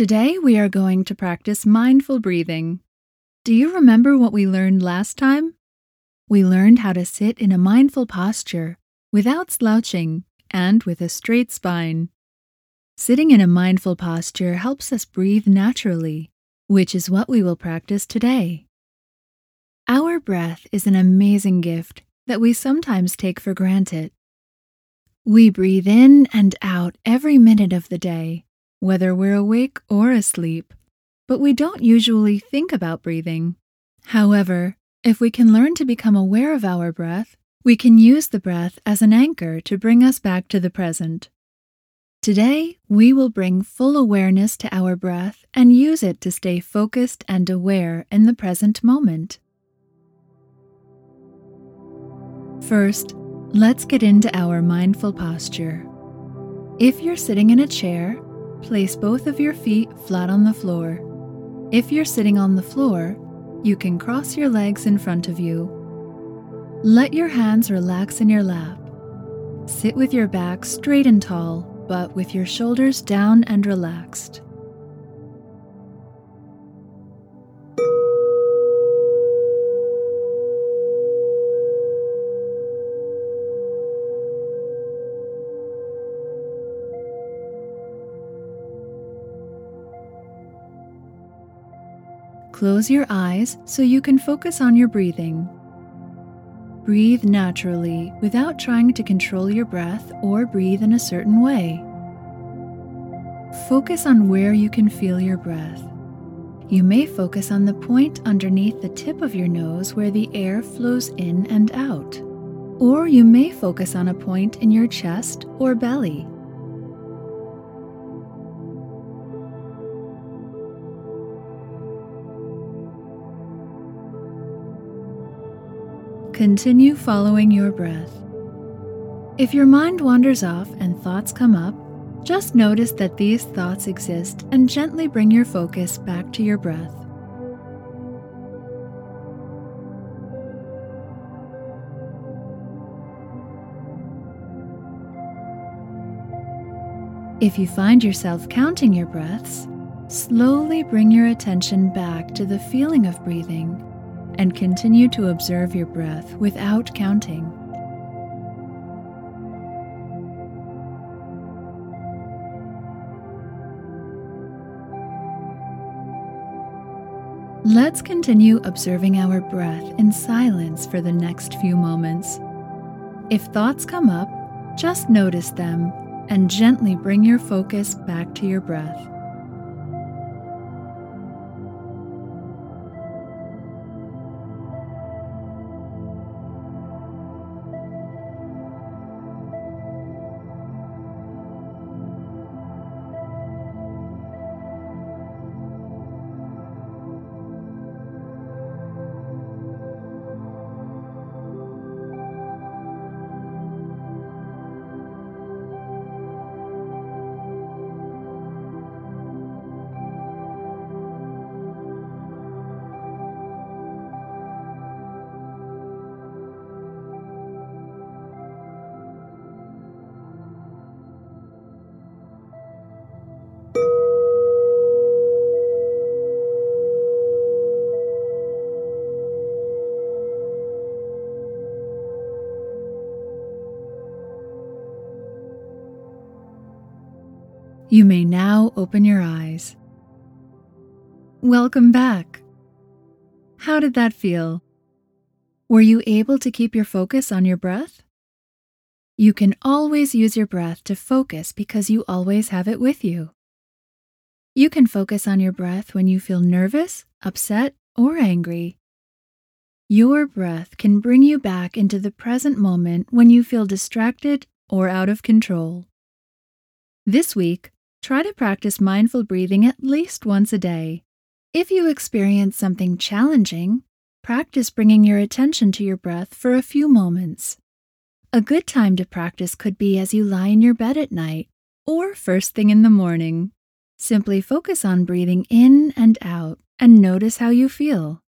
Today we are going to practice mindful breathing. Do you remember what we learned last time? We learned how to sit in a mindful posture without slouching and with a straight spine. Sitting in a mindful posture helps us breathe naturally, which is what we will practice today. Our breath is an amazing gift that we sometimes take for granted. We breathe in and out every minute of the day, whether we're awake or asleep, but we don't usually think about breathing. However, if we can learn to become aware of our breath, we can use the breath as an anchor to bring us back to the present. Today, we will bring full awareness to our breath and use it to stay focused and aware in the present moment. First, let's get into our mindful posture. If you're sitting in a chair, place both of your feet flat on the floor. If you're sitting on the floor, you can cross your legs in front of you. Let your hands relax in your lap. Sit with your back straight and tall, but with your shoulders down and relaxed. Close your eyes so you can focus on your breathing. Breathe naturally without trying to control your breath or breathe in a certain way. Focus on where you can feel your breath. You may focus on the point underneath the tip of your nose where the air flows in and out, or you may focus on a point in your chest or belly. Continue following your breath. If your mind wanders off and thoughts come up, just notice that these thoughts exist and gently bring your focus back to your breath. If you find yourself counting your breaths, slowly bring your attention back to the feeling of breathing and continue to observe your breath without counting. Let's continue observing our breath in silence for the next few moments. If thoughts come up, just notice them and gently bring your focus back to your breath. You may now open your eyes. Welcome back. How did that feel? Were you able to keep your focus on your breath? You can always use your breath to focus because you always have it with you. You can focus on your breath when you feel nervous, upset, or angry. Your breath can bring you back into the present moment when you feel distracted or out of control. This week, try to practice mindful breathing at least once a day. If you experience something challenging, practice bringing your attention to your breath for a few moments. A good time to practice could be as you lie in your bed at night or first thing in the morning. Simply focus on breathing in and out and notice how you feel.